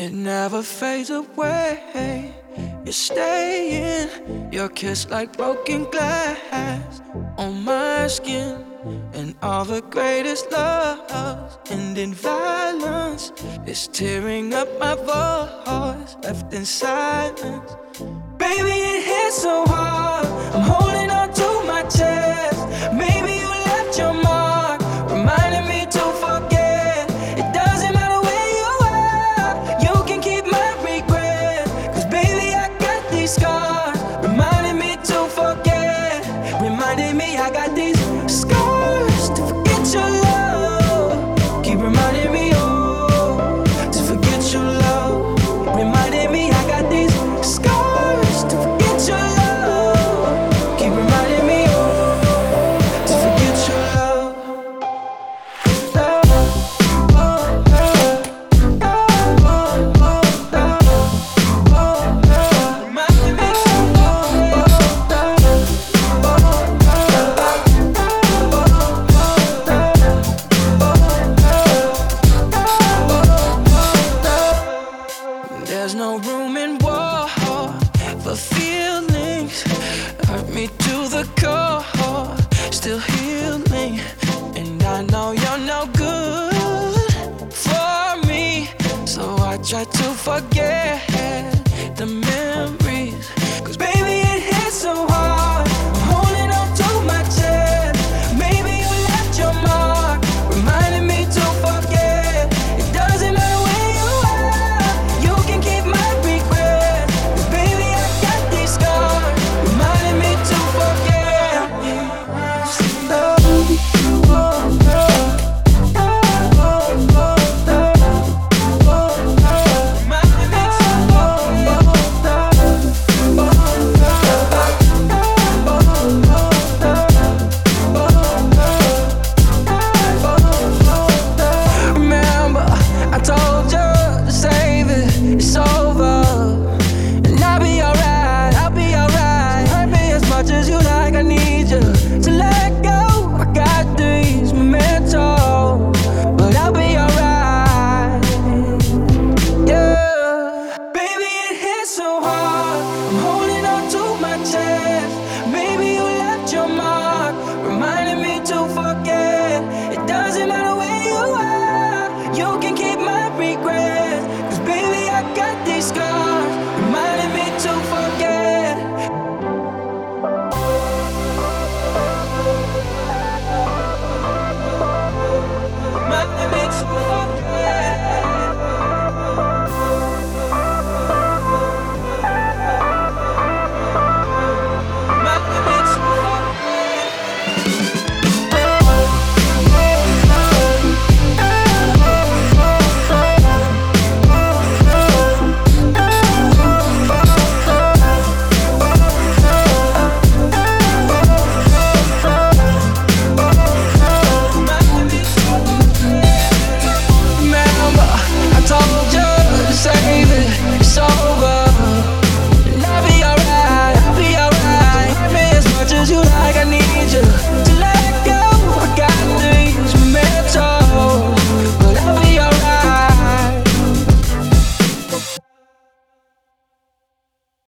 It never fades away. You're staying, your kiss like broken glass on my skin. And all the greatest loves end in violence. It's tearing up my voice, left in silence. Baby, it hits so hard, I'm holding on to my chest. Maybe you left your mark, reminding me to forget. It doesn't matter where you are, you can keep my regret. Cause baby, I got these scars, reminding me to forget. Reminding me I got these scars to forget your love. Keep reminding me, oh, to forget your love. Reminding me I got these scars to forget your love. Keep reminding me, oh, to forget your love. Reminding me, there's no room in war for feelings. Hurt me to the core, still healing. And I know you're no good for me, so I try to forget.